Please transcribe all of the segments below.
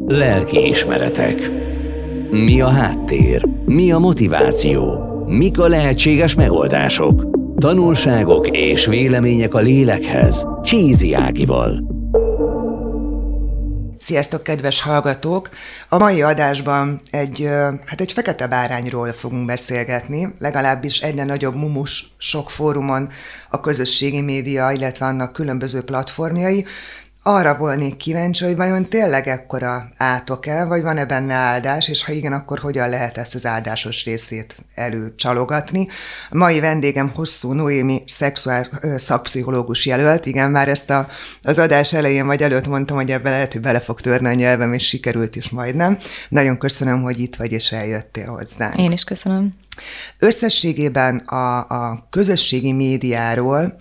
Lelkiismeretek. Mi a háttér? Mi a motiváció? Mik a lehetséges megoldások? Tanulságok és vélemények a lélekhez. Csízi Ágival. Sziasztok, kedves hallgatók! A mai adásban egy fekete bárányról fogunk beszélgetni, legalábbis egyre nagyobb mumus sok fórumon a közösségi média, illetve annak különböző platformjai. Arra volnék kíváncsi, hogy vajon tényleg ekkora átok-e, vagy van-e benne áldás, és ha igen, akkor hogyan lehet ezt az áldásos részét előcsalogatni. A mai vendégem Hosszú Noémi szakpszichológus jelölt. Igen, már ezt az adás elején vagy előtt mondtam, hogy ebben lehet, hogy bele fog törni a nyelvem, és sikerült is majdnem. Nagyon köszönöm, hogy itt vagy, és eljöttél hozzánk. Én is köszönöm. Összességében a közösségi médiáról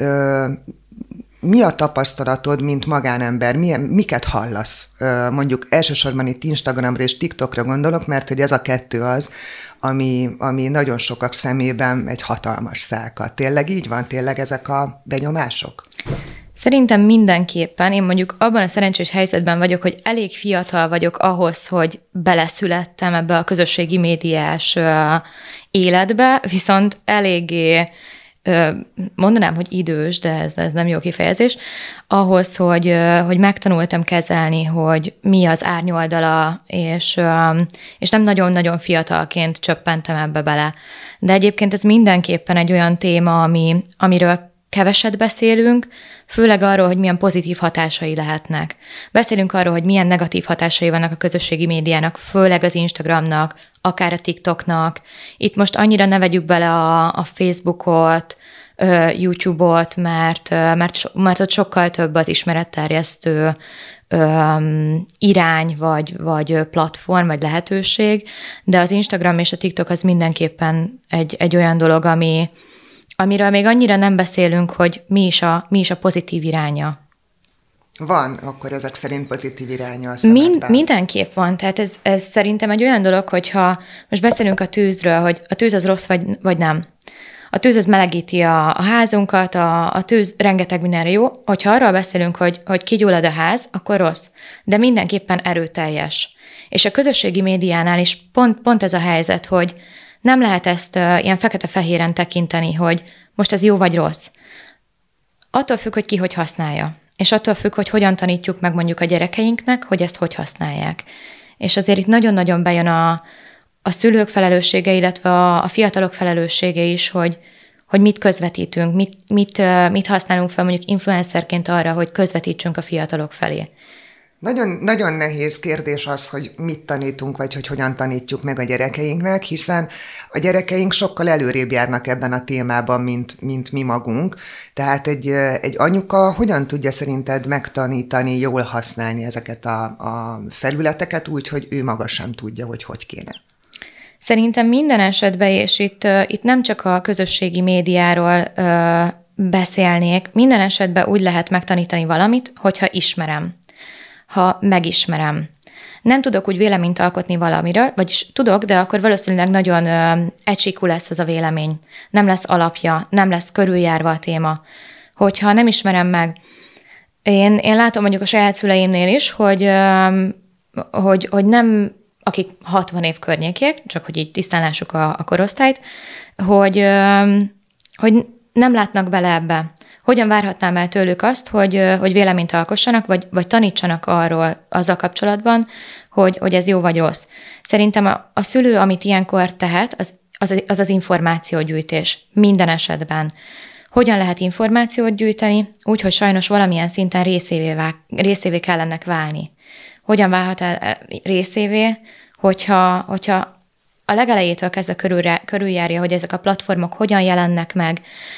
mi a tapasztalatod, mint magánember? Miket hallasz? Mondjuk elsősorban itt Instagramra és TikTokra gondolok, mert hogy ez a kettő az, ami nagyon sokak szemében egy hatalmas szálka. Tényleg így van? Tényleg ezek a benyomások? Szerintem mindenképpen. Én mondjuk abban a szerencsés helyzetben vagyok, hogy elég fiatal vagyok ahhoz, hogy beleszülettem ebbe a közösségi médiás életbe, viszont eléggé mondanám, hogy idős, de ez nem jó kifejezés, ahhoz, hogy megtanultam kezelni, hogy mi az árnyoldala, és nem nagyon-nagyon fiatalként csöppentem ebbe bele. De egyébként ez mindenképpen egy olyan téma, amiről keveset beszélünk, főleg arról, hogy milyen pozitív hatásai lehetnek. Beszélünk arról, hogy milyen negatív hatásai vannak a közösségi médiának, főleg az Instagramnak, akár a TikToknak. Itt most annyira ne vegyük bele a Facebookot, YouTube-ot, mert ott sokkal több az ismeretterjesztő irány, vagy platform, vagy lehetőség, de az Instagram és a TikTok az mindenképpen egy olyan dolog, amiről még annyira nem beszélünk, hogy mi is a pozitív iránya. Van akkor ezek szerint pozitív iránya a szemedben? Mindenképp van. Tehát ez szerintem egy olyan dolog, hogyha most beszélünk a tűzről, hogy a tűz az rossz, vagy nem. A tűz az melegíti a házunkat, a tűz rengeteg mindenre jó. Hogyha arról beszélünk, hogy kigyullad a ház, akkor rossz. De mindenképpen erőteljes. És a közösségi médiánál is pont ez a helyzet, hogy nem lehet ezt ilyen fekete-fehéren tekinteni, hogy most ez jó vagy rossz. Attól függ, hogy ki hogy használja. És attól függ, hogy hogyan tanítjuk meg mondjuk a gyerekeinknek, hogy ezt hogy használják. És azért itt nagyon-nagyon bejön a szülők felelőssége, illetve a fiatalok felelőssége is, hogy mit közvetítünk, mit használunk fel mondjuk influencerként arra, hogy közvetítsünk a fiatalok felé. Nagyon, nagyon nehéz kérdés az, hogy mit tanítunk, vagy hogy hogyan tanítjuk meg a gyerekeinknek, hiszen a gyerekeink sokkal előrébb járnak ebben a témában, mint mi magunk. Tehát egy anyuka hogyan tudja szerinted megtanítani, jól használni ezeket a felületeket úgy, hogy ő maga sem tudja, hogy kéne? Szerintem minden esetben, és itt nem csak a közösségi médiáról beszélnék, minden esetben úgy lehet megtanítani valamit, hogyha ismerem. Ha megismerem. Nem tudok úgy véleményt alkotni valamiről, vagyis tudok, de akkor valószínűleg nagyon egysíkú lesz ez a vélemény. Nem lesz alapja, nem lesz körüljárva a téma. Hogyha nem ismerem meg, én látom mondjuk a saját szüleimnél is, hogy nem, akik 60 év környékiek, csak hogy így tisztán lássuk a korosztályt, hogy nem látnak bele ebbe. Hogyan várhatnám el tőlük azt, hogy véleményt alkossanak, vagy tanítsanak arról azzal kapcsolatban, hogy ez jó vagy rossz. Szerintem a szülő, amit ilyenkor tehet, az információgyűjtés minden esetben. Hogyan lehet információt gyűjteni? Úgy, hogy sajnos valamilyen szinten részévé kell ennek válni. Hogyan válhat el részévé, hogyha a legelejétől kezdve körüljárja, hogy ezek a platformok hogyan jelennek meg,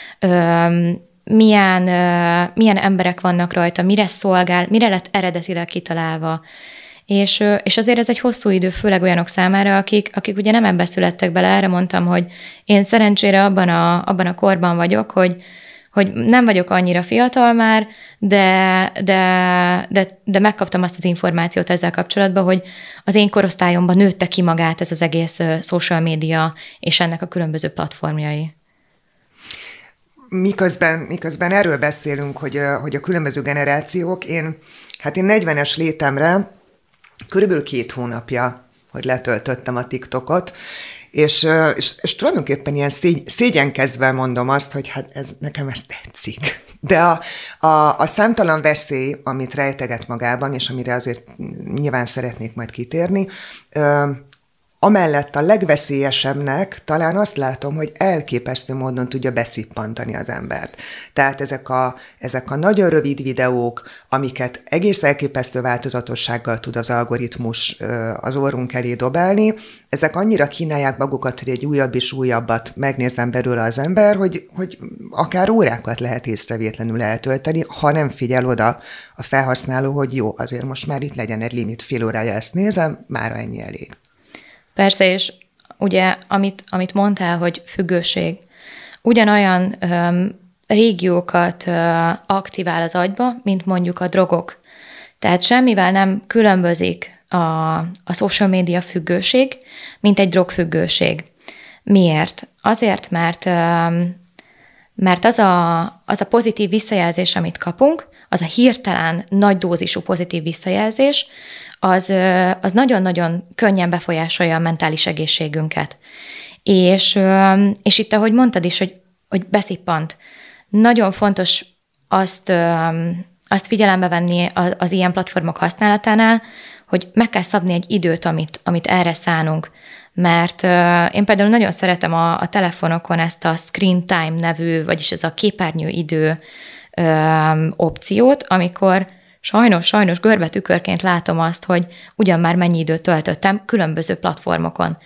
milyen emberek vannak rajta, mire szolgál, mire lett eredetileg kitalálva. És azért ez egy hosszú idő, főleg olyanok számára, akik ugye nem ebbe születtek bele. Erre mondtam, hogy én szerencsére abban a korban vagyok, hogy nem vagyok annyira fiatal már, de megkaptam azt az információt ezzel kapcsolatban, hogy az én korosztályomban nőtte ki magát ez az egész social média és ennek a különböző platformjai. Miközben erről beszélünk, hogy a különböző generációk, én 40-es létemre körülbelül 2 hónapja, hogy letöltöttem a TikTokot, és tulajdonképpen ilyen szégyenkezve mondom azt, hogy hát nekem ez tetszik. De a számtalan veszély, amit rejteget magában, és amire azért nyilván szeretnék majd kitérni, amellett a legveszélyesebbnek talán azt látom, hogy elképesztő módon tudja beszippantani az embert. Tehát ezek a nagyon rövid videók, amiket egész elképesztő változatossággal tud az algoritmus az orrunk elé dobálni, ezek annyira kínálják magukat, hogy egy újabb és újabbat megnézem belőle az ember, hogy akár órákat lehet észrevétlenül eltölteni, ha nem figyel oda a felhasználó, hogy jó, azért most már itt legyen egy limit, fél órája ezt nézem, mára ennyi elég. Persze, és ugye, amit mondtál, hogy függőség, ugyanolyan régiókat aktivál az agyba, mint mondjuk a drogok. Tehát semmivel nem különbözik a social media függőség, mint egy drogfüggőség. Miért? Azért, mert az a pozitív visszajelzés, amit kapunk, az a hirtelen nagy dózisú pozitív visszajelzés, az nagyon-nagyon könnyen befolyásolja a mentális egészségünket. És itt, ahogy mondtad is, hogy beszippant. Nagyon fontos azt figyelembe venni az ilyen platformok használatánál, hogy meg kell szabni egy időt, amit erre szánunk. Mert én például nagyon szeretem a telefonokon ezt a screen time nevű, vagyis ez a képernyőidő opciót, amikor sajnos görbetükörként látom azt, hogy ugyan már mennyi időt töltöttem különböző platformokon.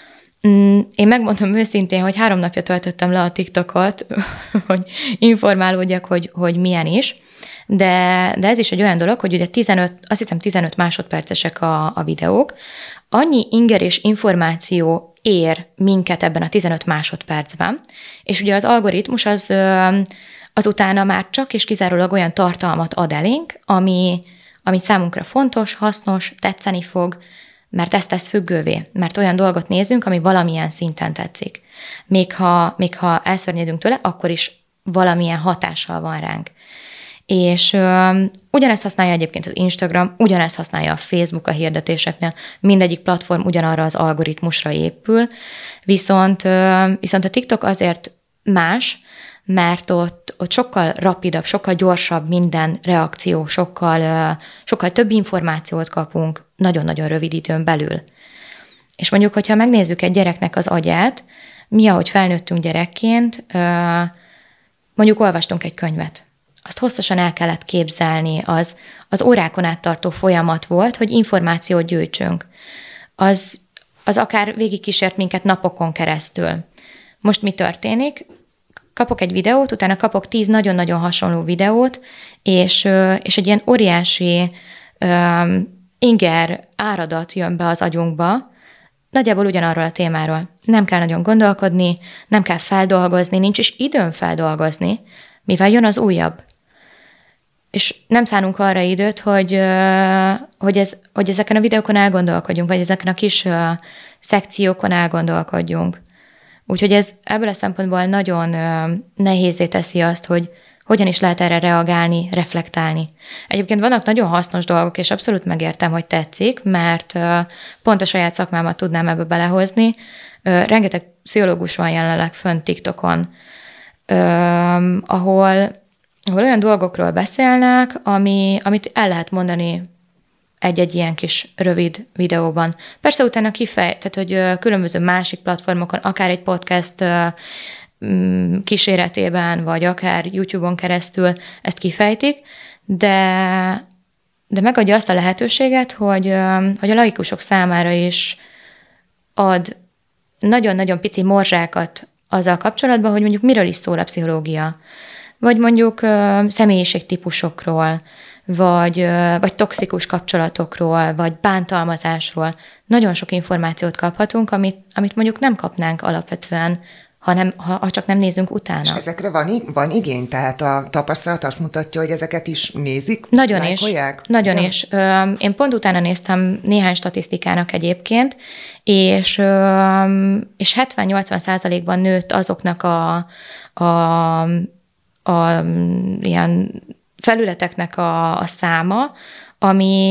Én megmondom őszintén, hogy 3 napja töltöttem le a TikTokot, hogy informálódjak, hogy milyen is, de ez is egy olyan dolog, hogy ugye 15 másodpercesek a videók, annyi inger és információ ér minket ebben a 15 másodpercben, és ugye az algoritmus az utána már csak és kizárólag olyan tartalmat ad elénk, ami számunkra fontos, hasznos, tetszeni fog, mert ezt tesz függővé, mert olyan dolgot nézünk, ami valamilyen szinten tetszik. Még ha elszörnyedünk tőle, akkor is valamilyen hatással van ránk. És ugyanezt használja egyébként az Instagram, ugyanezt használja a Facebook a hirdetéseknél, mindegyik platform ugyanarra az algoritmusra épül, viszont a TikTok azért más, mert ott sokkal rapidabb, sokkal gyorsabb minden reakció, sokkal több információt kapunk nagyon-nagyon rövid időn belül. És mondjuk, hogyha megnézzük egy gyereknek az agyát, mi, ahogy felnőttünk gyerekként, mondjuk olvastunk egy könyvet. Azt hosszasan el kellett képzelni, az órákon át tartó folyamat volt, hogy információt gyűjtsünk. Az akár végigkísért minket napokon keresztül. Most mi történik? Kapok egy videót, utána kapok 10 nagyon-nagyon hasonló videót, és egy ilyen óriási inger áradat jön be az agyunkba, nagyjából ugyanarról a témáról. Nem kell nagyon gondolkodni, nem kell feldolgozni, nincs is időn feldolgozni, mivel jön az újabb. És nem szánunk arra időt, hogy ezeken a videókon elgondolkodjunk, vagy ezeken a kis szekciókon elgondolkodjunk. Úgyhogy ez ebből a szempontból nagyon nehézzé teszi azt, hogy hogyan is lehet erre reagálni, reflektálni. Egyébként vannak nagyon hasznos dolgok, és abszolút megértem, hogy tetszik, mert pont a saját szakmámat tudnám ebbe belehozni. Rengeteg pszichológus van jelenleg fönn TikTokon, ahol olyan dolgokról beszélnek, amit el lehet mondani egy-egy ilyen kis rövid videóban. Persze utána tehát hogy különböző másik platformokon, akár egy podcast kíséretében, vagy akár YouTube-on keresztül ezt kifejtik, de megadja azt a lehetőséget, hogy a laikusok számára is ad nagyon-nagyon pici morzsákat azzal kapcsolatban, hogy mondjuk miről is szól a pszichológia. Vagy mondjuk személyiségtípusokról, vagy toxikus kapcsolatokról, vagy bántalmazásról. Nagyon sok információt kaphatunk, amit mondjuk nem kapnánk alapvetően, ha csak nem nézünk utána. És ezekre van igény? Tehát a tapasztalat azt mutatja, hogy ezeket is nézik? Nagyon lájkolják? is. Nagyon is. Én pont utána néztem néhány statisztikának egyébként, és 70-80%-ban nőtt azoknak a ilyen felületeknek a száma,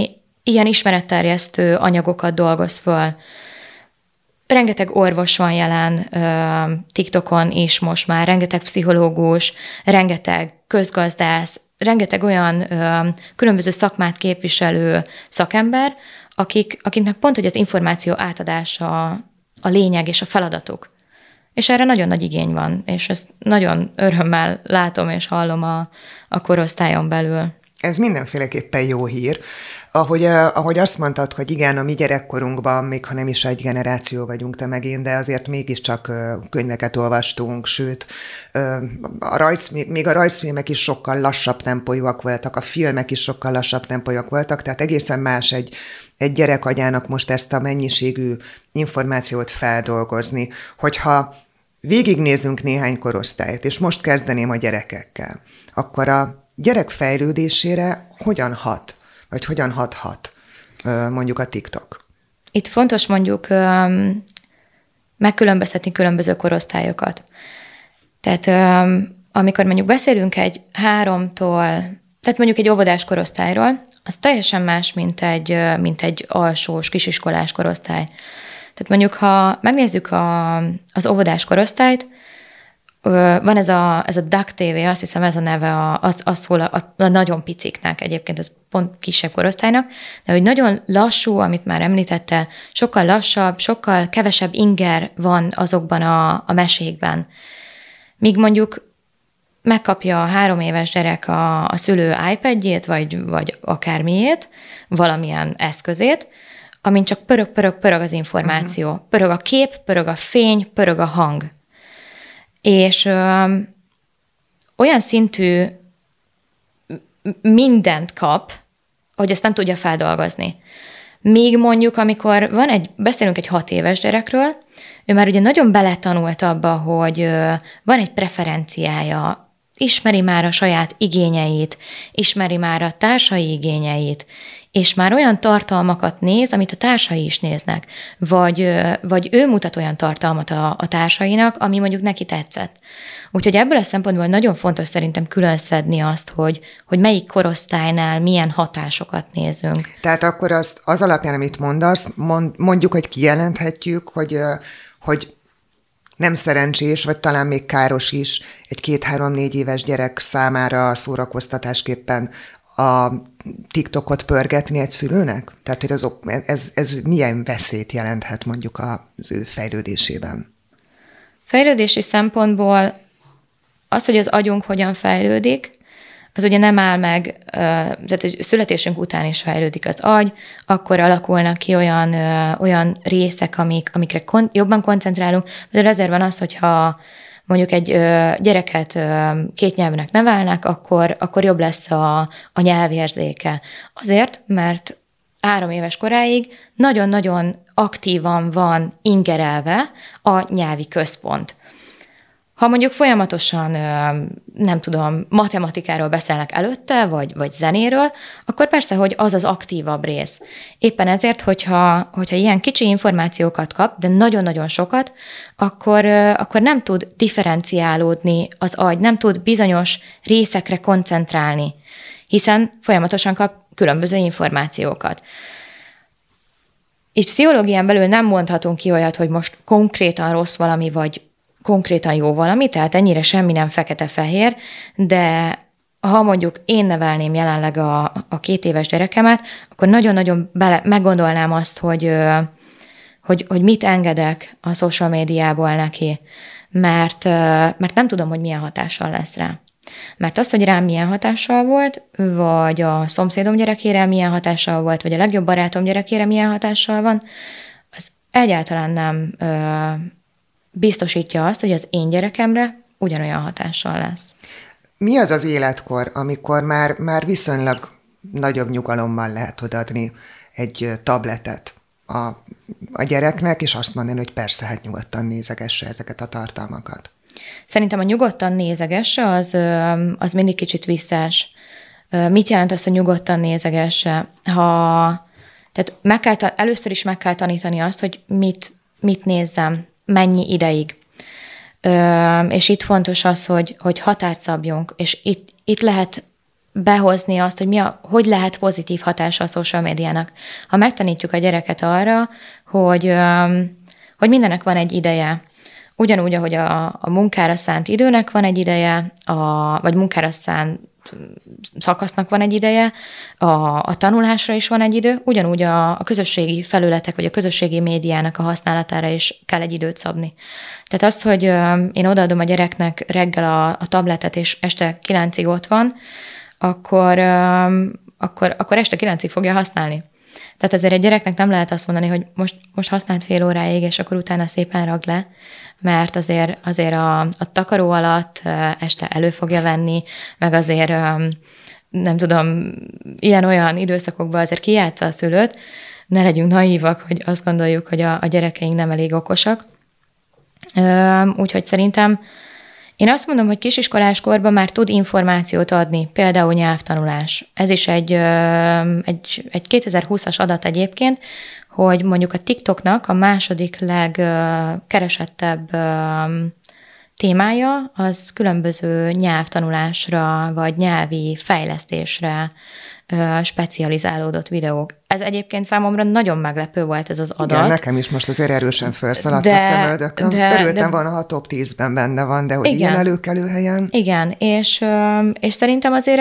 ilyen ismeretterjesztő anyagokat dolgoz föl. Rengeteg orvos van jelen TikTokon is most már, rengeteg pszichológus, rengeteg közgazdász, rengeteg olyan különböző szakmát képviselő szakember, akiknek pont, hogy az információ átadása a lényeg és a feladatuk. És erre nagyon nagy igény van, és ezt nagyon örömmel látom és hallom a korosztályon belül. Ez mindenféleképpen jó hír. Ahogy azt mondtad, hogy igen, a mi gyerekkorunkban, még ha nem is egy generáció vagyunk, te meg én, de azért mégiscsak könyveket olvastunk, sőt, még a rajzfilmek is sokkal lassabb tempójúak voltak, a filmek is sokkal lassabb tempójúak voltak, tehát egészen más egy gyerek agyának most ezt a mennyiségű információt feldolgozni. Hogyha végignézünk néhány korosztályt, és most kezdeném a gyerekekkel, akkor a gyerek fejlődésére hogyan hat, vagy hogyan hathat mondjuk a TikTok? Itt fontos mondjuk megkülönböztetni különböző korosztályokat. Tehát amikor mondjuk beszélünk egy 3-tól, tehát mondjuk egy óvodás korosztályról, az teljesen más, mint egy alsós, kisiskolás korosztály. Tehát mondjuk, ha megnézzük az óvodás korosztályt, van ez a Duck TV, azt hiszem ez a neve, az szól a nagyon piciknek, egyébként az pont kisebb korosztálynak, de hogy nagyon lassú, amit már említettel, sokkal lassabb, sokkal kevesebb inger van azokban a mesékben. Míg mondjuk megkapja a 3 éves gyerek a szülő iPadjét, vagy akármiét, valamilyen eszközét, amin csak pörög az információ. Uh-huh. Pörög a kép, pörög a fény, pörög a hang. És olyan szintű mindent kap, hogy ezt nem tudja feldolgozni. Míg mondjuk, amikor beszélünk egy 6 éves gyerekről, ő már ugye nagyon beletanult abba, hogy van egy preferenciája, ismeri már a saját igényeit, ismeri már a társai igényeit, és már olyan tartalmakat néz, amit a társai is néznek, vagy ő mutat olyan tartalmat a társainak, ami mondjuk neki tetszett. Úgyhogy ebből a szempontból nagyon fontos szerintem különszedni azt, hogy melyik korosztálynál milyen hatásokat nézünk. Tehát akkor az alapján, amit mondasz, mondjuk, hogy kijelenthetjük, hogy nem szerencsés, vagy talán még káros is egy 2-3-4 éves gyerek számára szórakoztatásképpen a TikTokot pörgetni egy szülőnek? Tehát, hogy ez milyen veszélyt jelenthet mondjuk az ő fejlődésében? Fejlődési szempontból az, hogy az agyunk hogyan fejlődik, az ugye nem áll meg, tehát hogy születésünk után is fejlődik az agy, akkor alakulnak ki olyan részek, amikre jobban koncentrálunk. De ezért van az, hogyha mondjuk egy gyereket 2 nyelvnek nevelnek, akkor jobb lesz a nyelvérzéke. Azért, mert 3 éves koráig nagyon-nagyon aktívan van ingerelve a nyelvi központ. Ha mondjuk folyamatosan, nem tudom, matematikáról beszélnek előtte, vagy zenéről, akkor persze, hogy az az aktívabb rész. Éppen ezért, hogyha ilyen kicsi információkat kap, de nagyon-nagyon sokat, akkor nem tud differenciálódni az agy, nem tud bizonyos részekre koncentrálni, hiszen folyamatosan kap különböző információkat. Így pszichológián belül nem mondhatunk ki olyat, hogy most konkrétan rossz valami, vagy konkrétan jó valami, tehát ennyire semmi nem fekete-fehér, de ha mondjuk én nevelném jelenleg a 2 éves gyerekemet, akkor nagyon-nagyon meggondolnám azt, hogy mit engedek a social médiából neki, mert nem tudom, hogy milyen hatással lesz rá. Mert az, hogy rám milyen hatással volt, vagy a szomszédom gyerekére milyen hatással volt, vagy a legjobb barátom gyerekére milyen hatással van, az egyáltalán nem biztosítja azt, hogy az én gyerekemre ugyanolyan hatással lesz. Mi az az életkor, amikor már viszonylag nagyobb nyugalommal lehet odaadni egy tabletet a gyereknek, és azt mondani, hogy persze, hát nyugodtan nézegesse ezeket a tartalmakat? Szerintem a nyugodtan nézegesse az mindig kicsit visszás. Mit jelent az, hogy nyugodtan nézegesse? Tehát először is meg kell tanítani azt, hogy mit nézzem, mennyi ideig. És itt fontos az, hogy határt szabjunk, és itt lehet behozni azt, hogy hogy lehet pozitív hatása a social médiának. Ha megtanítjuk a gyereket arra, hogy mindennek van egy ideje, ugyanúgy, ahogy a munkára szánt időnek van egy ideje, vagy munkára szánt szakasznak van egy ideje, a tanulásra is van egy idő, ugyanúgy a közösségi felületek, vagy a közösségi médiának a használatára is kell egy időt szabni. Tehát az, hogy én odaadom a gyereknek reggel a tabletet, és este 9-ig ott van, akkor este 9-ig fogja használni. Tehát azért egy gyereknek nem lehet azt mondani, hogy most használt fél óráig, és akkor utána szépen ragd le, mert azért a takaró alatt este elő fogja venni, meg azért nem tudom, ilyen-olyan időszakokban azért kijátsza a szülőt, ne legyünk naívak, hogy azt gondoljuk, hogy a gyerekeink nem elég okosak. Úgyhogy szerintem én azt mondom, hogy kisiskolás korban már tud információt adni, például nyelvtanulás. Ez is egy 2020-as adat egyébként, hogy mondjuk a TikToknak a második legkeresettebb témája az különböző nyelvtanulásra vagy nyelvi fejlesztésre specializálódott videók. Ez egyébként számomra nagyon meglepő volt ez az adat. Igen, nekem is most azért erősen felszaladt a szemöldökön. Örültem volna, ha a top 10-ben benne van, de hogy igen, ilyen előkelő helyen. Igen, és szerintem azért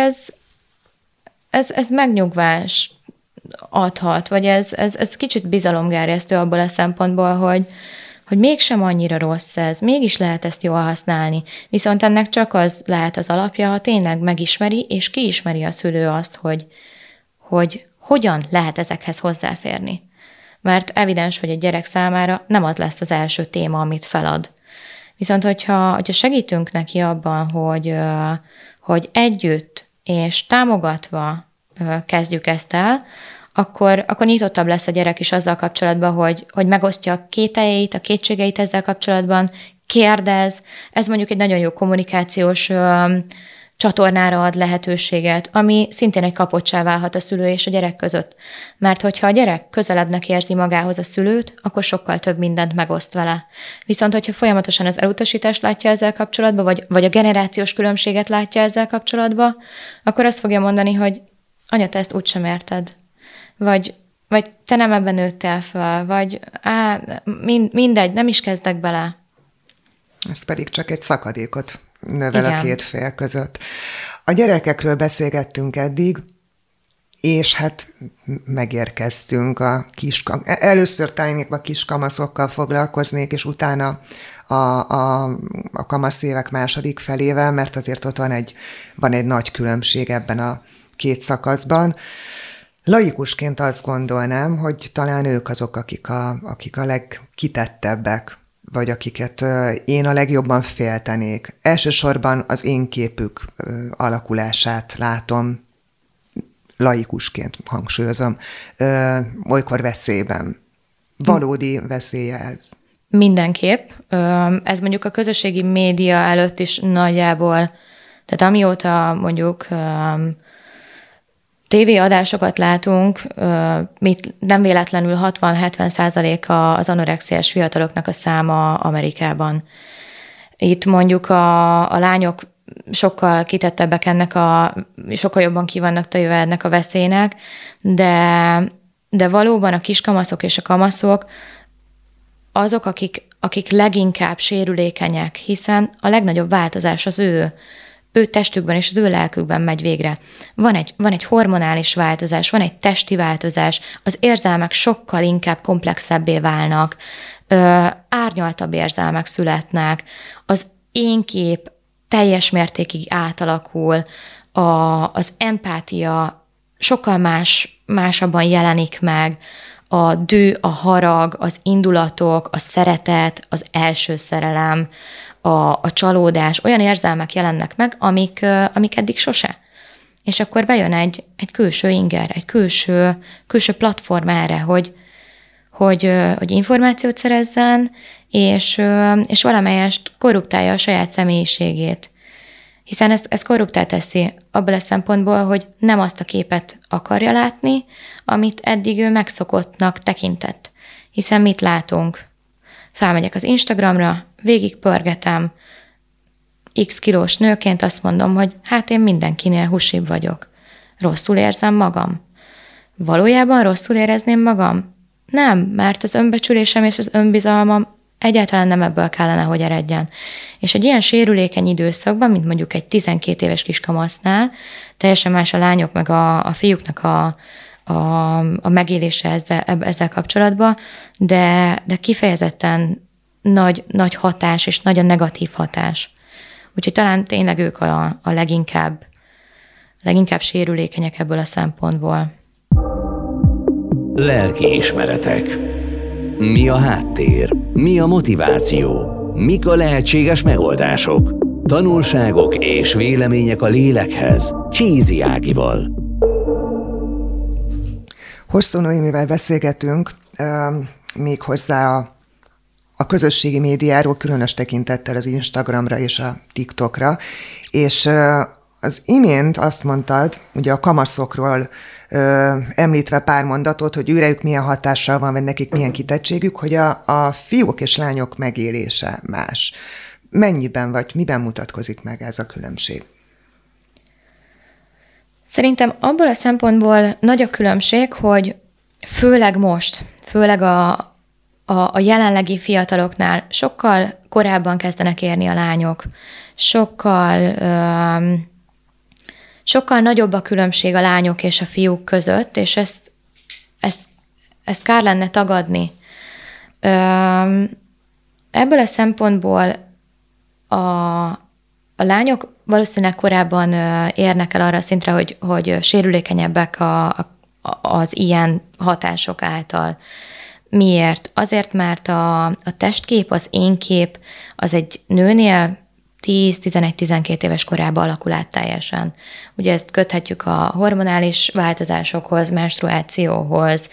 ez megnyugvás adhat, vagy ez kicsit bizalomgerjesztő abból a szempontból, hogy mégsem annyira rossz ez, mégis lehet ezt jól használni. Viszont ennek csak az lehet az alapja, ha tényleg megismeri, és kiismeri a szülő azt, hogy hogyan lehet ezekhez hozzáférni. Mert evidens, hogy egy gyerek számára nem az lesz az első téma, amit felad. Viszont hogyha segítünk neki abban, hogy együtt és támogatva kezdjük ezt el, akkor nyitottabb lesz a gyerek is azzal kapcsolatban, hogy megosztja a kételjeit, a kétségeit ezzel kapcsolatban, kérdez. Ez mondjuk egy nagyon jó kommunikációs csatornára ad lehetőséget, ami szintén egy kapocsá válhat a szülő és a gyerek között. Mert hogyha a gyerek közelebbnek érzi magához a szülőt, akkor sokkal több mindent megoszt vele. Viszont, hogyha folyamatosan az elutasítást látja ezzel kapcsolatban, vagy a generációs különbséget látja ezzel kapcsolatban, akkor azt fogja mondani, hogy anya, te ezt úgysem érted. Vagy te nem ebben nőttél fel, vagy mindegy, nem is kezdek bele. Ez pedig csak egy szakadékot növel a két fél között. A gyerekekről beszélgettünk eddig, és hát megérkeztünk először talán a kiskamaszokkal foglalkoznék, és utána a kamaszévek második felével, mert azért ott van egy nagy különbség ebben a két szakaszban. Laikusként azt gondolnám, hogy talán ők azok, akik a legkitettebbek, vagy akiket én a legjobban féltenék. Elsősorban az én képük alakulását látom, laikusként hangsúlyozom, olykor veszélyben. Valódi veszélye ez. Mindenképp. Ez mondjuk a közösségi média előtt is nagyjából, tehát amióta mondjuk tévéadásokat látunk, nem véletlenül 60-70% az anorexiás fiataloknak a száma Amerikában. Itt mondjuk a lányok sokkal kitettebbek sokkal jobban ki vannak téve ennek a veszélynek, de valóban a kiskamaszok és a kamaszok azok, akik leginkább sérülékenyek, hiszen a legnagyobb változás az ő testükben és az ő lelkükben megy végre. Van egy hormonális változás, van egy testi változás, az érzelmek sokkal inkább komplexebbé válnak, árnyaltabb érzelmek születnek, az énkép teljes mértékig átalakul, az empátia sokkal másabban jelenik meg, a dű, a harag, az indulatok, a szeretet, az első szerelem, a csalódás, olyan érzelmek jelennek meg, amik eddig sose. És akkor bejön egy külső inger, egy külső platform erre, hogy információt szerezzen, és valamelyest korruptálja a saját személyiségét. Hiszen ezt korruptá teszi abból a szempontból, hogy nem azt a képet akarja látni, amit eddig ő megszokottnak tekintett. Hiszen mit látunk? Felmegyek az Instagramra, végigpörgetem, X kilós nőként azt mondom, hogy hát én mindenkinél husibb vagyok. Rosszul érzem magam. Valójában rosszul érezném magam? Nem, mert az önbecsülésem és az önbizalmam egyáltalán nem ebből kellene, hogy eredjen. És egy ilyen sérülékeny időszakban, mint mondjuk egy 12 éves kiskamasznál, teljesen más a lányok meg a fiúknak a megélése ezzel kapcsolatban, de kifejezetten nagy hatás és nagy a negatív hatás. Úgyhogy talán tényleg ők a leginkább sérülékenyek ebből a szempontból. Lelkiismeretek. Mi a háttér? Mi a motiváció? Mik a lehetséges megoldások? Tanulságok és vélemények a lélekhez. Csízi Ágival. Hosszú Noémivel beszélgetünk, méghozzá a közösségi médiáról, különös tekintettel az Instagramra és a TikTokra, és az imént azt mondtad, ugye a kamaszokról említve pár mondatot, hogy őrejük milyen hatással van, vagy nekik milyen kitettségük, hogy a fiúk és lányok megélése más. Mennyiben vagy miben mutatkozik meg ez a különbség? Szerintem abból a szempontból nagy a különbség, hogy főleg a jelenlegi fiataloknál sokkal korábban kezdenek érni a lányok, sokkal nagyobb a különbség a lányok és a fiúk között, és ezt kár lenne tagadni. Ebből a szempontból a lányok valószínűleg korábban érnek el arra szintre, hogy sérülékenyebbek az ilyen hatások által. Miért? Azért, mert a testkép, az énkép az egy nőnél 10-11-12 éves korában alakul át teljesen. Ugye ezt köthetjük a hormonális változásokhoz, menstruációhoz,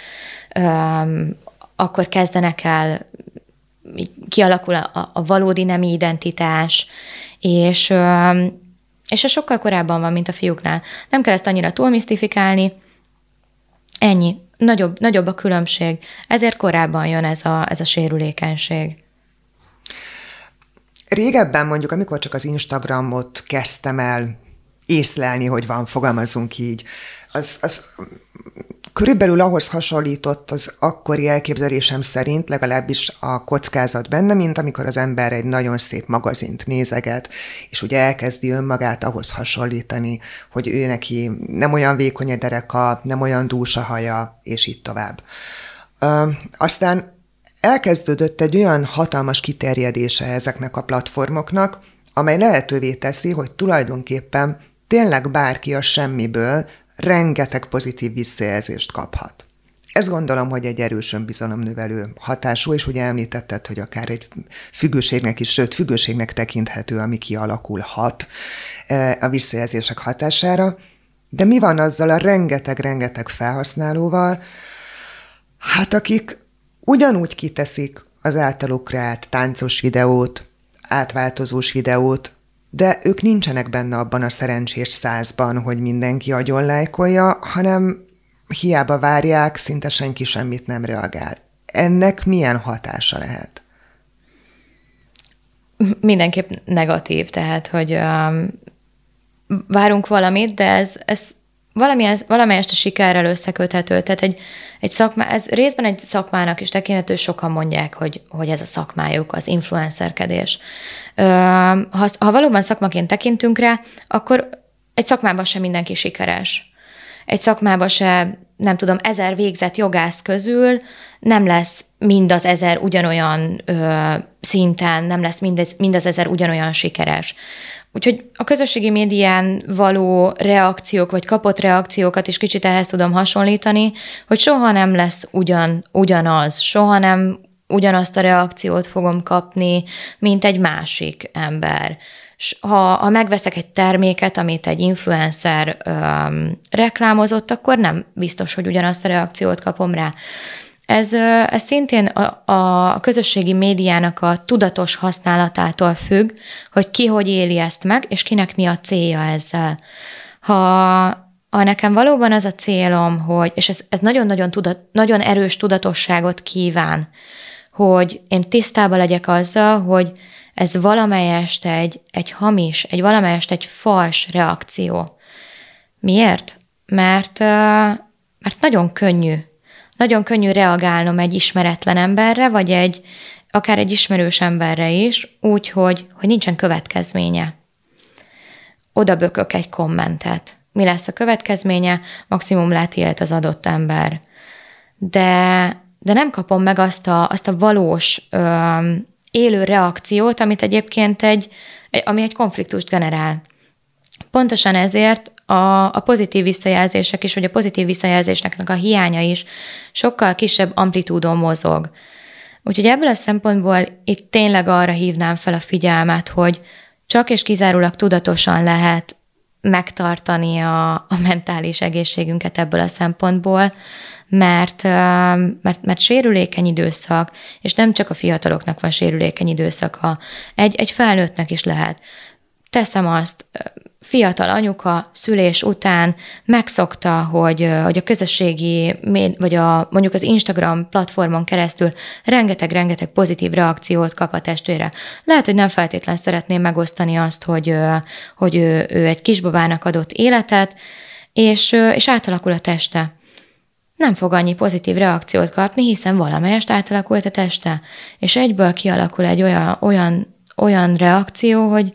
akkor kezdenek el, kialakul a valódi nemi identitás, és ez sokkal korábban van, mint a fiúknál. Nem kell ezt annyira túlmisztifikálni, ennyi. Nagyobb a különbség. Ezért korábban jön ez a sérülékenység. Régebben mondjuk, amikor csak az Instagramot kezdtem el észlelni, hogy van, fogalmazunk így, az körülbelül ahhoz hasonlított az akkori elképzelésem szerint, legalábbis a kockázat benne, mint amikor az ember egy nagyon szép magazint nézeget, és ugye elkezdi önmagát ahhoz hasonlítani, hogy ő neki nem olyan vékony a dereka, nem olyan dús a haja, és így tovább. Aztán elkezdődött egy olyan hatalmas kiterjedése ezeknek a platformoknak, amely lehetővé teszi, hogy tulajdonképpen tényleg bárki a semmiből rengeteg pozitív visszajelzést kaphat. Ezt gondolom, hogy egy erős önbizalomnövelő hatású, és ugye említetted, hogy akár egy függőségnek is, sőt, függőségnek tekinthető, ami kialakulhat a visszajelzések hatására. De mi van azzal a rengeteg felhasználóval, hát akik ugyanúgy kiteszik az általuk kreált táncos videót, átváltozós videót, de ők nincsenek benne abban a szerencsés 100-ban, hogy mindenki agyon lájkolja, hanem hiába várják, szinte senki semmit nem reagál. Ennek milyen hatása lehet? Mindenképp negatív, tehát, hogy várunk valamit, de ez valamelyest a sikerrel összeköthető. Tehát egy szakma, ez részben egy szakmának is tekinthető, sokan mondják, hogy ez a szakmájuk, az influencerkedés. Ha valóban szakmaként tekintünk rá, akkor egy szakmában sem mindenki sikeres. Egy szakmában se, nem tudom, 1000 végzett jogász közül nem lesz mind az 1000 ugyanolyan szinten, nem lesz mind az 1000 ugyanolyan sikeres. Úgyhogy a közösségi médián való reakciók, vagy kapott reakciókat is kicsit ehhez tudom hasonlítani, hogy soha nem lesz ugyanaz, soha nem ugyanazt a reakciót fogom kapni, mint egy másik ember. Ha megveszek egy terméket, amit egy influencer reklámozott, akkor nem biztos, hogy ugyanazt a reakciót kapom rá. Ez szintén a közösségi médiának a tudatos használatától függ, hogy ki hogy éli ezt meg, és kinek mi a célja ezzel. Ha nekem valóban az a célom, hogy, és ez nagyon erős tudatosságot kíván, hogy én tisztában legyek azzal, hogy ez valamelyest egy hamis, valamelyest egy fals reakció. Miért? Mert nagyon könnyű. Nagyon könnyű reagálnom egy ismeretlen emberre, vagy akár egy ismerős emberre is, úgy, hogy nincsen következménye. Oda bökök egy kommentet. Mi lesz a következménye? Maximum letélt az adott ember. De nem kapom meg azt a valós élő reakciót, amit egyébként ami egy konfliktust generál. Pontosan ezért a pozitív visszajelzések is, vagy a pozitív visszajelzésnek a hiánya is sokkal kisebb amplitúdon mozog. Úgyhogy ebből a szempontból itt tényleg arra hívnám fel a figyelmet, hogy csak és kizárólag tudatosan lehet megtartani a mentális egészségünket ebből a szempontból, mert sérülékeny időszak, és nem csak a fiataloknak van sérülékeny időszaka, egy felnőttnek is lehet. Teszem azt, fiatal anyuka szülés után megszokta, hogy a közösségi, vagy mondjuk az Instagram platformon keresztül rengeteg pozitív reakciót kap a testvére. Lehet, hogy nem feltétlen szeretném megosztani azt, hogy ő egy kisbabának adott életet, és átalakul a teste. Nem fog annyi pozitív reakciót kapni, hiszen valamelyest átalakult a teste, és egyből kialakul egy olyan reakció, hogy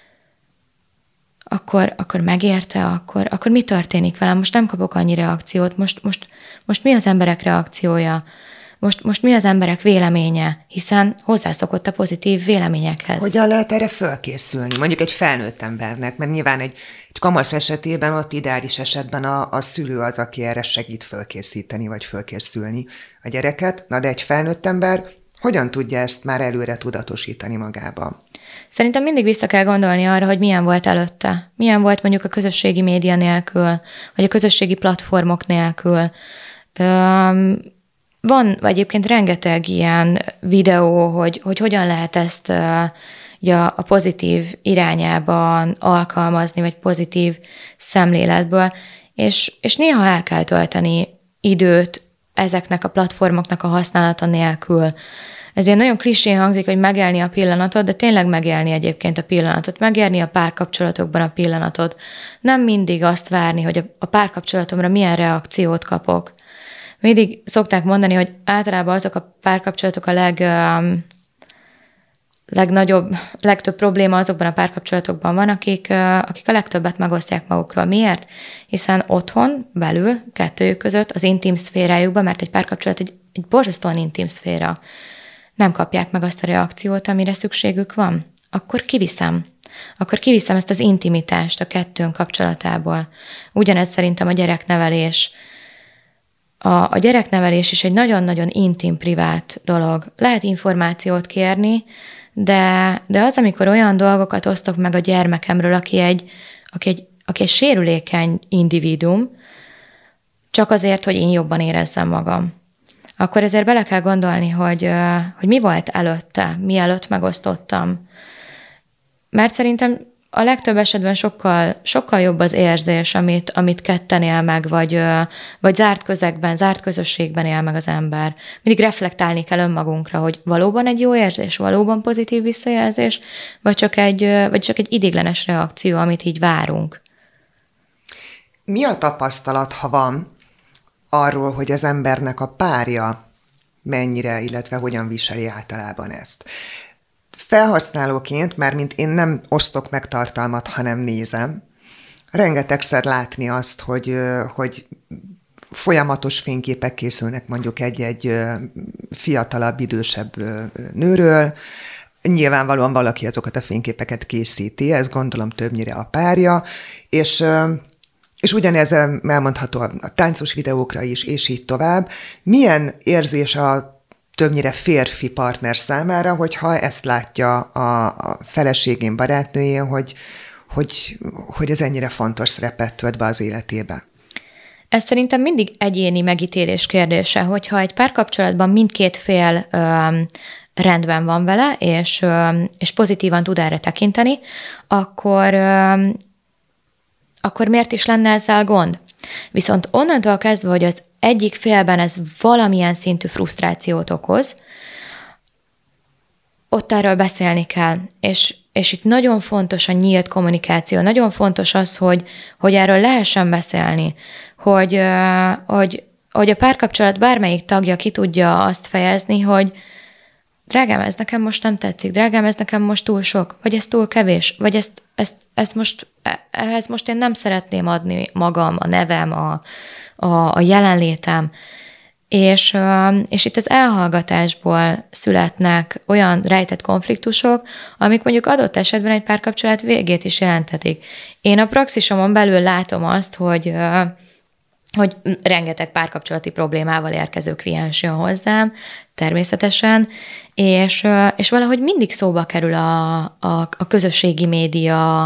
akkor megérte, akkor mi történik velem? Most nem kapok annyi reakciót, most mi az emberek reakciója? Most mi az emberek véleménye? Hiszen hozzászokott a pozitív véleményekhez. Hogyan lehet erre fölkészülni? Mondjuk egy felnőtt embernek, mert nyilván egy kamasz esetében, ott ideális esetben a szülő az, aki erre segít fölkészíteni, vagy fölkészülni a gyereket. Na de egy felnőtt ember hogyan tudja ezt már előre tudatosítani magában? Szerintem mindig vissza kell gondolni arra, hogy milyen volt előtte. Milyen volt mondjuk a közösségi média nélkül, vagy a közösségi platformok nélkül. Van egyébként rengeteg ilyen videó, hogy hogyan lehet ezt a pozitív irányában alkalmazni, vagy pozitív szemléletből, és néha el kell tölteni időt ezeknek a platformoknak a használata nélkül. Ezért nagyon klisé hangzik, hogy megélni a pillanatot, de tényleg megélni egyébként a pillanatot, megélni a párkapcsolatokban a pillanatot. Nem mindig azt várni, hogy a párkapcsolatomra milyen reakciót kapok. Mindig szokták mondani, hogy általában azok a párkapcsolatok a legtöbb probléma azokban a párkapcsolatokban van, akik a legtöbbet megosztják magukról. Miért? Hiszen otthon, belül, kettőjük között, az intim szférájukban, mert egy párkapcsolat egy borzasztóan intim szféra, nem kapják meg azt a reakciót, amire szükségük van. Akkor kiviszem ezt az intimitást a kettőnk kapcsolatából. Ugyanez szerintem a gyereknevelés. A gyereknevelés is egy nagyon-nagyon intim, privát dolog. Lehet információt kérni, de az, amikor olyan dolgokat osztok meg a gyermekemről, aki egy sérülékeny individuum, csak azért, hogy én jobban érezzem magam, akkor ezért bele kell gondolni, hogy mi volt előtte, mielőtt megosztottam. Mert szerintem a legtöbb esetben sokkal jobb az érzés, amit ketten él meg, vagy zárt közegben, zárt közösségben él meg az ember. Mindig reflektálni kell önmagunkra, hogy valóban egy jó érzés, valóban pozitív visszajelzés, vagy csak egy ideiglenes reakció, amit így várunk. Mi a tapasztalat, ha van, arról, hogy az embernek a párja mennyire, illetve hogyan viseli általában ezt? Felhasználóként, mármint én nem osztok meg tartalmat, hanem nézem, rengetegszer látni azt, hogy folyamatos fényképek készülnek mondjuk egy fiatalabb, idősebb nőről. Nyilvánvalóan valaki azokat a fényképeket készíti, ez gondolom többnyire a párja, és ugyanez elmondható a táncos videókra is, és így tovább. Milyen érzés a többnyire férfi partner számára, hogyha ezt látja a feleségén, barátnőjén, hogy ez ennyire fontos szerepet tölt be az életébe? Ez szerintem mindig egyéni megítélés kérdése, hogyha egy párkapcsolatban mindkét fél rendben van vele, és pozitívan tud erre tekinteni, akkor miért is lenne ezzel gond? Viszont onnantól kezdve, hogy az egyik félben ez valamilyen szintű frusztrációt okoz, ott erről beszélni kell, és itt nagyon fontos a nyílt kommunikáció, nagyon fontos az, hogy erről lehessen beszélni, hogy a párkapcsolat bármelyik tagja ki tudja azt fejezni, hogy drágám, ez nekem most nem tetszik, drágám, ez nekem most túl sok, vagy ez túl kevés, vagy ehhez most én nem szeretném adni magam, a nevem, a jelenlétem. És itt az elhallgatásból születnek olyan rejtett konfliktusok, amik mondjuk adott esetben egy párkapcsolat végét is jelenthetik. Én a praxisomon belül látom azt, hogy rengeteg párkapcsolati problémával érkező kliens jön hozzám, természetesen, és valahogy mindig szóba kerül a közösségi média,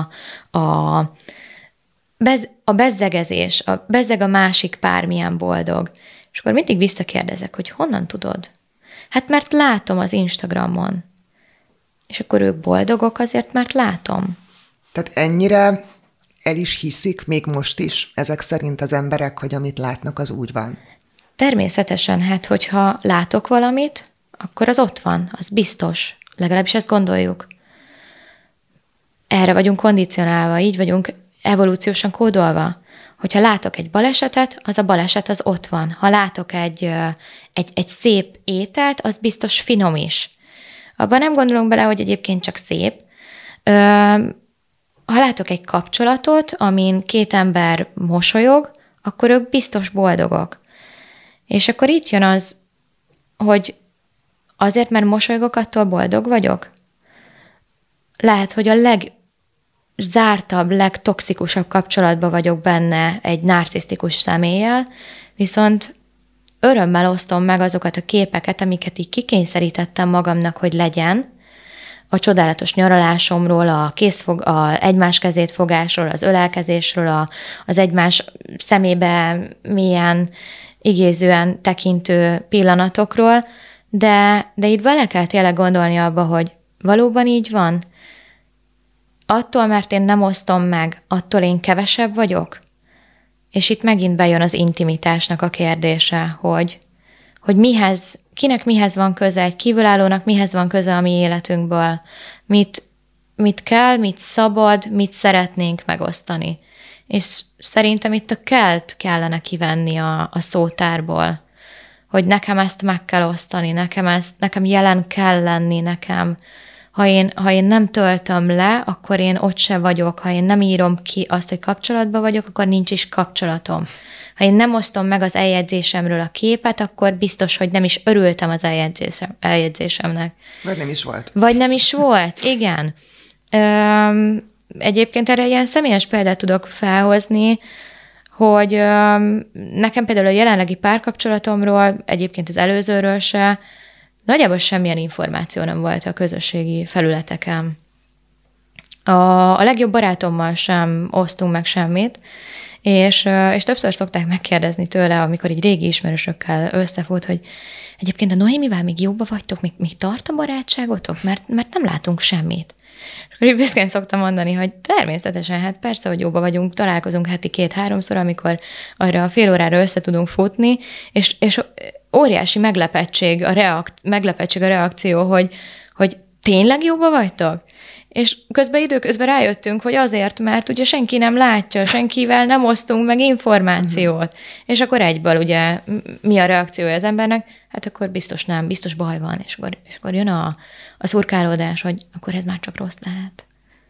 a bezzegezés, bezzeg a másik pár milyen boldog. És akkor mindig visszakérdezek, hogy honnan tudod? Hát mert látom az Instagramon. És akkor ők boldogok azért, mert látom. Tehát ennyire el is hiszik még most is ezek szerint az emberek, hogy amit látnak, az úgy van? Természetesen, hát hogyha látok valamit, akkor az ott van, az biztos. Legalábbis ezt gondoljuk. Erre vagyunk kondicionálva, így vagyunk evolúciósan kódolva. Hogyha látok egy balesetet, az a baleset az ott van. Ha látok egy szép ételt, az biztos finom is. Abban nem gondolunk bele, hogy egyébként csak szép. Ha látok egy kapcsolatot, amin két ember mosolyog, akkor ők biztos boldogok. És akkor itt jön az, hogy azért, mert mosolygok, attól boldog vagyok? Lehet, hogy a legzártabb, legtoxikusabb kapcsolatban vagyok benne egy narcisztikus személlyel, viszont örömmel osztom meg azokat a képeket, amiket így kikényszerítettem magamnak, hogy legyen, a csodálatos nyaralásomról, a egymás kezét fogásról, az ölelkezésről, az egymás szemébe mélyen, igézően tekintő pillanatokról, de így bele kell tényleg gondolni abba, hogy valóban így van? Attól, mert én nem osztom meg, attól én kevesebb vagyok? És itt megint bejön az intimitásnak a kérdése, hogy kinek mihez van köze, egy kívülállónak mihez van köze a mi életünkből, mit kell, mit szabad, mit szeretnénk megosztani. És szerintem itt a kelt kellene kivenni a szótárból, hogy nekem ezt meg kell osztani, nekem jelen kell lenni, nekem. Ha én nem töltöm le, akkor én ott se vagyok. Ha én nem írom ki azt, hogy kapcsolatban vagyok, akkor nincs is kapcsolatom. Ha én nem osztom meg az eljegyzésemről a képet, akkor biztos, hogy nem is örültem az eljegyzésemnek. Vagy nem is volt. Vagy nem is volt, igen. Egyébként erre ilyen személyes példát tudok felhozni, hogy nekem például a jelenlegi párkapcsolatomról, egyébként az előzőről se, nagyjából semmilyen információ nem volt a közösségi felületeken. A legjobb barátommal sem osztunk meg semmit, és többször szokták megkérdezni tőle, amikor így régi ismerősökkel összefut, hogy egyébként a Noémivel még jóba vagytok, még tart a barátságotok, mert nem látunk semmit. És akkor így büszkén szoktam mondani, hogy természetesen, hát persze, hogy jóba vagyunk, találkozunk heti 2-3-szor, amikor arra a fél órára össze tudunk futni, és óriási meglepettség a reakció, hogy tényleg jóba vagytok? És időközben rájöttünk, hogy azért, mert ugye senki nem látja, senkivel nem osztunk meg információt. És akkor egyből ugye mi a reakciója az embernek? Hát akkor biztos nem, biztos baj van. És akkor jön a szurkálódás, hogy akkor ez már csak rossz lehet.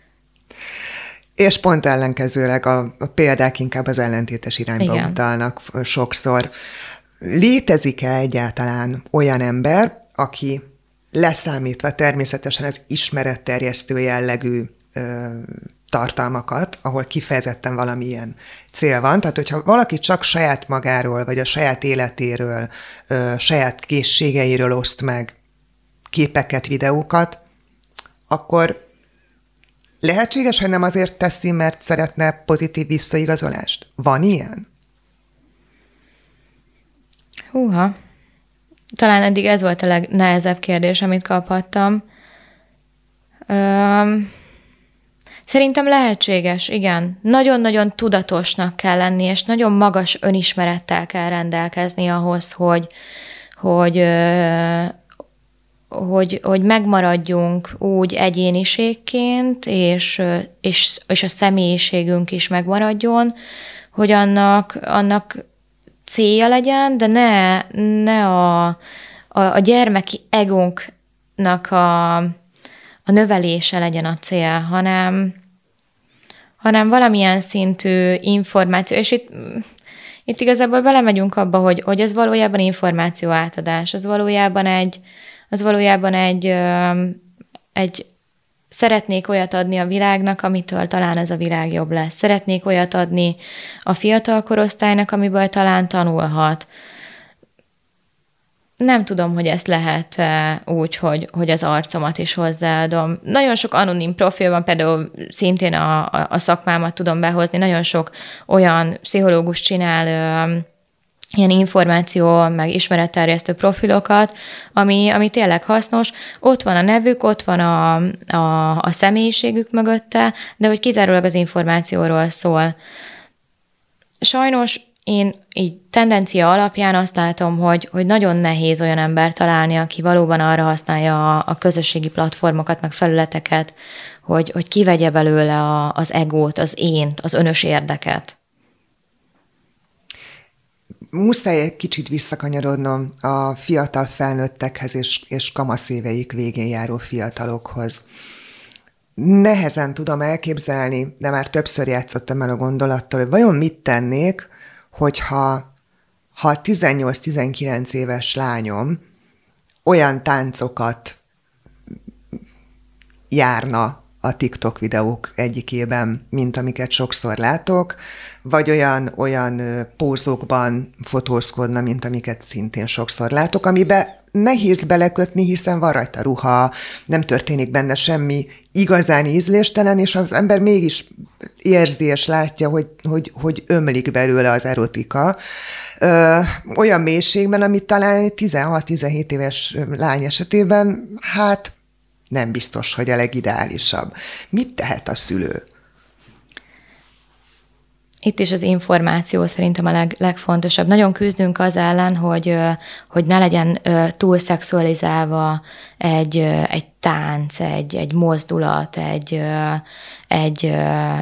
És pont ellenkezőleg a példák inkább az ellentétes irányba Igen. utalnak sokszor. Létezik-e egyáltalán olyan ember, aki leszámítva természetesen az ismeretterjesztő jellegű tartalmakat, ahol kifejezetten valamilyen cél van. Tehát, hogyha valaki csak saját magáról, vagy a saját életéről, saját készségeiről oszt meg képeket, videókat, akkor lehetséges, hogy nem azért teszi, mert szeretne pozitív visszaigazolást? Van ilyen? Húha. Talán eddig ez volt a legnehezebb kérdés, amit kaphattam. Szerintem lehetséges, igen. Nagyon-nagyon tudatosnak kell lenni, és nagyon magas önismerettel kell rendelkezni ahhoz, hogy hogy megmaradjunk úgy egyéniségként, és a személyiségünk is megmaradjon, hogy annak célja legyen, de ne a gyermeki egónknak a növelése legyen a cél, hanem valamilyen szintű információ, és itt igazából belemegyünk abba, hogy ez valójában információ átadás, az valójában egy szeretnék olyat adni a világnak, amitől talán ez a világ jobb lesz. Szeretnék olyat adni a fiatal korosztálynak, amiből talán tanulhat. Nem tudom, hogy ezt lehet úgy, hogy az arcomat is hozzáadom. Nagyon sok anonim profil van, például szintén a szakmámat tudom behozni, nagyon sok olyan pszichológus csinál ilyen információ, meg ismeretterjesztő profilokat, ami tényleg hasznos. Ott van a nevük, ott van a személyiségük mögötte, de hogy kizárólag az információról szól. Sajnos én így tendencia alapján azt látom, hogy nagyon nehéz olyan embert találni, aki valóban arra használja a közösségi platformokat, meg felületeket, hogy kivegye belőle az egót, az ént, az önös érdeket. Muszáj egy kicsit visszakanyarodnom a fiatal felnőttekhez és kamaszéveik végén járó fiatalokhoz. Nehezen tudom elképzelni, de már többször játszottam el a gondolattal, hogy vajon mit tennék, hogyha 18-19 éves lányom olyan táncokat járna a TikTok videók egyikében, mint amiket sokszor látok, vagy olyan pózokban fotózkodna, mint amiket szintén sokszor látok, amiben nehéz belekötni, hiszen van rajta ruha, nem történik benne semmi igazán ízléstelen, és az ember mégis érzi és látja, hogy ömlik belőle az erotika. Olyan mélységben, amit talán 16-17 éves lány esetében, hát nem biztos, hogy a legideálisabb. Mit tehet a szülő? Itt is az információ szerintem a legfontosabb. Nagyon küzdünk az ellen, hogy ne legyen túl szexualizálva egy tánc, egy mozdulat, egy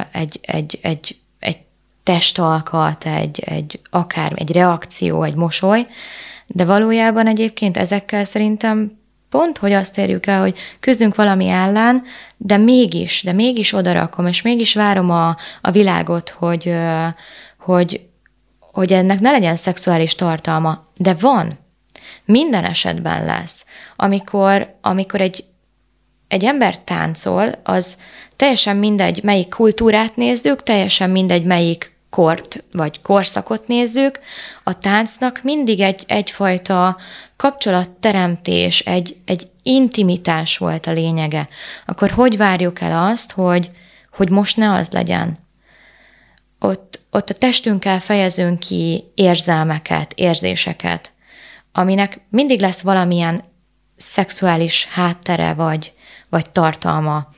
testalkat, akár egy reakció, egy mosoly, de valójában egyébként ezekkel szerintem pont, hogy azt érjük el, hogy küzdünk valami ellen, de mégis odarakom, és mégis várom a világot, hogy ennek ne legyen szexuális tartalma. De van. Minden esetben lesz. Amikor egy ember táncol, az teljesen mindegy, melyik kultúrát nézzük, teljesen mindegy, melyik kort vagy korszakot nézzük, a táncnak mindig egyfajta kapcsolatteremtés, egy intimitás volt a lényege. Akkor hogy várjuk el azt, hogy most ne az legyen? Ott a testünkkel fejezünk ki érzelmeket, érzéseket, aminek mindig lesz valamilyen szexuális háttere vagy tartalma.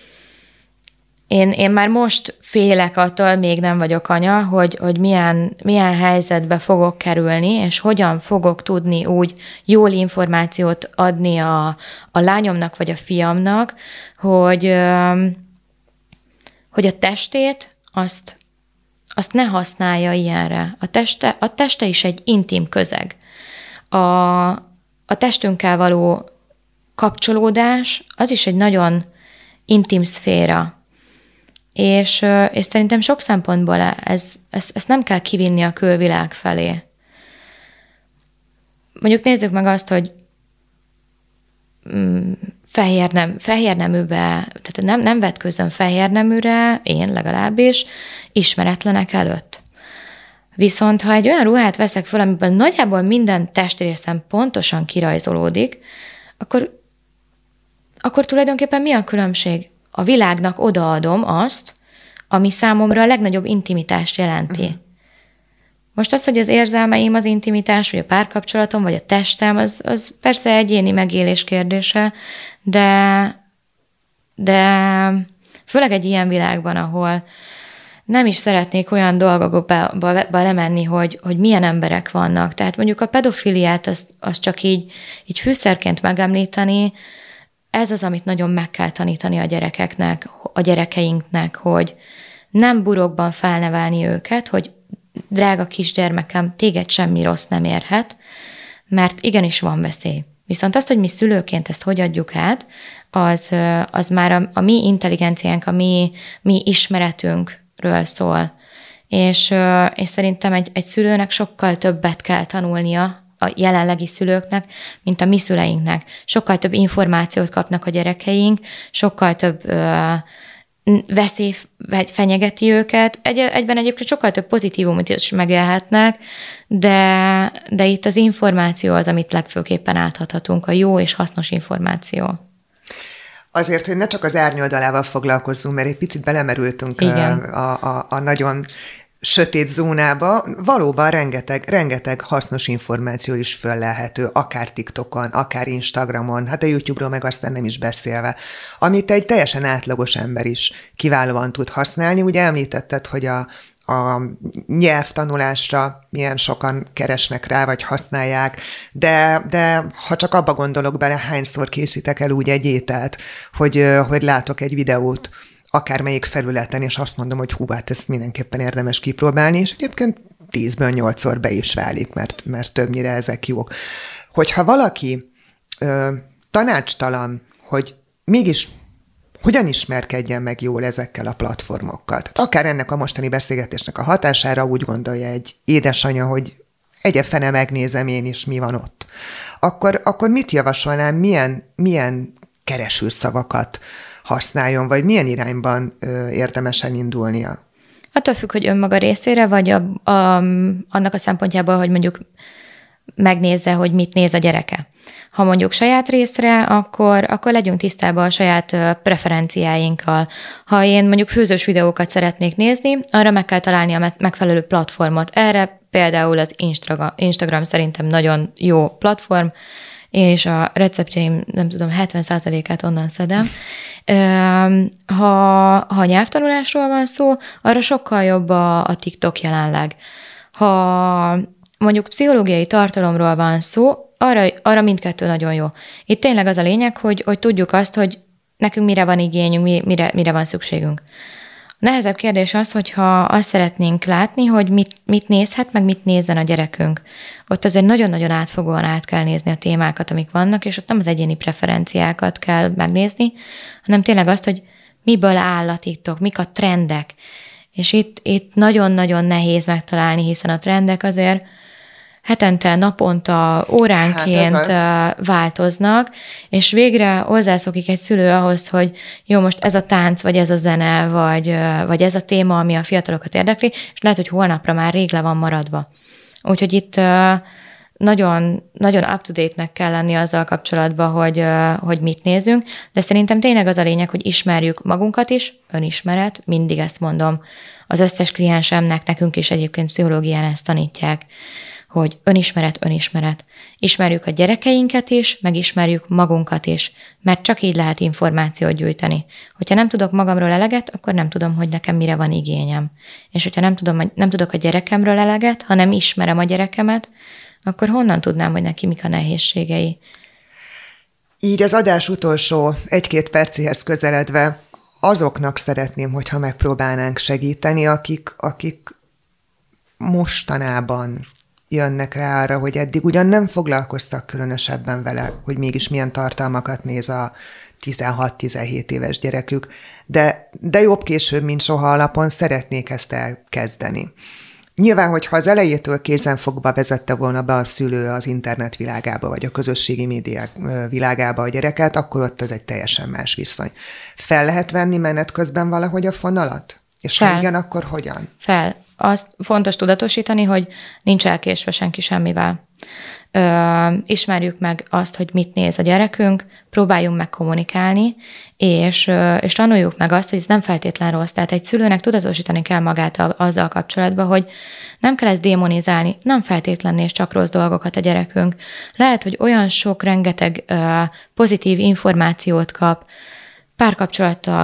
Én már most félek attól, még nem vagyok anya, hogy milyen helyzetbe fogok kerülni, és hogyan fogok tudni úgy jól információt adni a lányomnak vagy a fiamnak, hogy a testét azt ne használja ilyenre. A teste is egy intim közeg. A testünkkel való kapcsolódás az is egy nagyon intim szféra. És szerintem sok szempontból ezt nem kell kivinni a külvilág felé. Mondjuk nézzük meg azt, hogy fehér neműbe, tehát nem vetkőzöm fehér neműre, én legalábbis, ismeretlenek előtt. Viszont ha egy olyan ruhát veszek fel, amiben nagyjából minden testrészem pontosan kirajzolódik, akkor tulajdonképpen mi a különbség? A világnak odaadom azt, ami számomra a legnagyobb intimitást jelenti. Most az, hogy az érzelmeim, az intimitás, vagy a párkapcsolatom, vagy a testem, az persze egyéni megélés kérdése, de főleg egy ilyen világban, ahol nem is szeretnék olyan dolgokba belemenni, hogy milyen emberek vannak. Tehát mondjuk a pedofiliát azt csak így fűszerként megemlíteni, ez az, amit nagyon meg kell tanítani a gyerekeknek, a gyerekeinknek, hogy nem burokban felnevelni őket, hogy drága kisgyermekem, téged semmi rossz nem érhet, mert igenis van veszély. Viszont azt, hogy mi szülőként ezt hogy adjuk át, az már a mi intelligenciánk, a mi ismeretünkről szól. És szerintem egy szülőnek sokkal többet kell tanulnia, a jelenlegi szülőknek, mint a mi szüleinknek. Sokkal több információt kapnak a gyerekeink, sokkal több veszély fenyegeti őket. Egyben egyébként sokkal több pozitívumot is megélhetnek, de itt az információ az, amit legfőképpen átadhatunk, a jó és hasznos információ. Azért, hogy ne csak az árnyoldalával foglalkozzunk, mert egy picit belemerültünk a nagyon sötét zónába, valóban rengeteg hasznos információ is föllelhető, akár TikTokon, akár Instagramon, hát a YouTube-ról meg aztán nem is beszélve, amit egy teljesen átlagos ember is kiválóan tud használni. Ugye említetted, hogy a nyelvtanulásra milyen sokan keresnek rá, vagy használják, de ha csak abba gondolok bele, hányszor készítek el úgy egy ételt, hogy látok egy videót, akármelyik felületen, és azt mondom, hogy hú, hát ezt mindenképpen érdemes kipróbálni, és egyébként 10-ből 8-szor be is válik, mert többnyire ezek jók. Hogyha valaki tanácstalan, hogy mégis hogyan ismerkedjen meg jól ezekkel a platformokkal. Tehát akár ennek a mostani beszélgetésnek a hatására úgy gondolja egy édesanyja, hogy egyefene megnézem én is, mi van ott. Akkor mit javasolnám, milyen keresőszavakat használjon, vagy milyen irányban érdemes elindulnia? Attól függ, hogy önmaga részére, vagy annak a szempontjából, hogy mondjuk megnézze, hogy mit néz a gyereke. Ha mondjuk saját részre, akkor legyünk tisztában a saját preferenciáinkkal. Ha én mondjuk főzős videókat szeretnék nézni, arra meg kell találni a megfelelő platformot. Erre például az Instagram szerintem nagyon jó platform, én is a receptjeim, nem tudom, 70%-át onnan szedem. Ha nyelvtanulásról van szó, arra sokkal jobb a TikTok jelenleg. Ha mondjuk pszichológiai tartalomról van szó, arra mindkettő nagyon jó. Itt tényleg az a lényeg, hogy tudjuk azt, hogy nekünk mire van igényünk, mire van szükségünk. A nehezebb kérdés az, hogyha azt szeretnénk látni, hogy mit nézhet, meg mit nézzen a gyerekünk. Ott azért nagyon-nagyon átfogóan át kell nézni a témákat, amik vannak, és ott nem az egyéni preferenciákat kell megnézni, hanem tényleg azt, hogy miből áll a TikTok, mik a trendek. És itt nagyon-nagyon nehéz megtalálni, hiszen a trendek azért hetente, naponta, óránként változnak, és végre hozzászokik egy szülő ahhoz, hogy jó, most ez a tánc, vagy ez a zene, vagy ez a téma, ami a fiatalokat érdekli, és lehet, hogy holnapra már rég le van maradva. Úgyhogy itt nagyon, nagyon up-to-date-nek kell lenni azzal kapcsolatban, hogy mit nézünk, de szerintem tényleg az a lényeg, hogy ismerjük magunkat is, önismeret, mindig ezt mondom. Az összes kliensemnek, nekünk is egyébként pszichológián ezt tanítják, hogy önismeret. Ismerjük a gyerekeinket is, megismerjük magunkat is, mert csak így lehet információt gyűjteni. Hogyha nem tudok magamról eleget, akkor nem tudom, hogy nekem mire van igényem. És hogyha nem tudok a gyerekemről eleget, ha nem ismerem a gyerekemet, akkor honnan tudnám, hogy neki mik a nehézségei? Így az adás utolsó 1-2 percéhez közeledve azoknak szeretném, hogyha megpróbálnánk segíteni, akik mostanában jönnek rá arra, hogy eddig ugyan nem foglalkoztak különösebben vele, hogy mégis milyen tartalmakat néz a 16-17 éves gyerekük, de jobb később, mint soha alapon szeretnék ezt elkezdeni. Nyilván, hogyha az elejétől kézenfogva vezette volna be a szülő az internet világába, vagy a közösségi médiák világába a gyereket, akkor ott ez egy teljesen más viszony. Fel lehet venni menet közben valahogy a fonalat? És ha igen, akkor hogyan? Fel. Azt fontos tudatosítani, hogy nincs elkésve senki semmivel. Ismerjük meg azt, hogy mit néz a gyerekünk, próbáljunk meg kommunikálni, és tanuljuk meg azt, hogy ez nem feltétlen rossz. Tehát egy szülőnek tudatosítani kell magát azzal kapcsolatban, hogy nem kell ezt démonizálni, nem feltétlenül és csak rossz dolgokat a gyerekünk. Lehet, hogy olyan sok, rengeteg pozitív információt kap, párkapcsolattal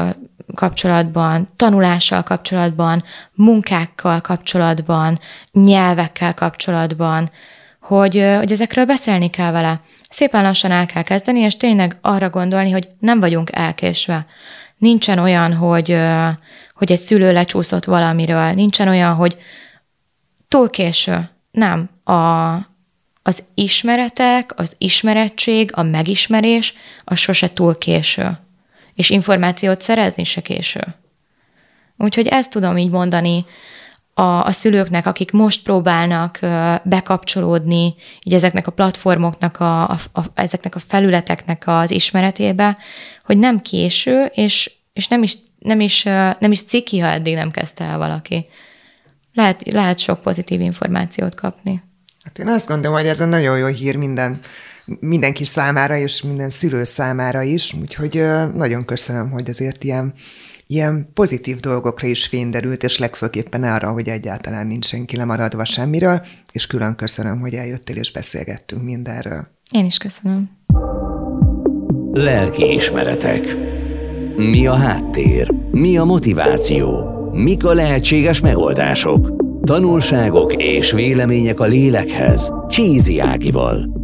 kapcsolatban, tanulással kapcsolatban, munkákkal kapcsolatban, nyelvekkel kapcsolatban, hogy ezekről beszélni kell vele. Szépen lassan el kell kezdeni, és tényleg arra gondolni, hogy nem vagyunk elkésve. Nincsen olyan, hogy egy szülő lecsúszott valamiről, nincsen olyan, hogy túl késő. Nem. Az ismeretek, az ismerettség, a megismerés, az sose túl késő. És információt szerezni se késő. Úgyhogy ezt tudom így mondani a szülőknek, akik most próbálnak bekapcsolódni így ezeknek a platformoknak, ezeknek a felületeknek az ismeretébe, hogy nem késő, és nem is ciki, ha eddig nem kezdte el valaki. Lehet sok pozitív információt kapni. Hát én azt gondolom, hogy ez egy nagyon jó hír mindenki számára, és minden szülő számára is, úgyhogy nagyon köszönöm, hogy azért ilyen pozitív dolgokra is fényderült, és legfőképpen arra, hogy egyáltalán nincs senki lemaradva semmiről, és külön köszönöm, hogy eljöttél és beszélgettünk mindenről. Én is köszönöm. Lelkiismeretek. Mi a háttér? Mi a motiváció? Mik a lehetséges megoldások? Tanulságok és vélemények a lélekhez. Csízi Ágival.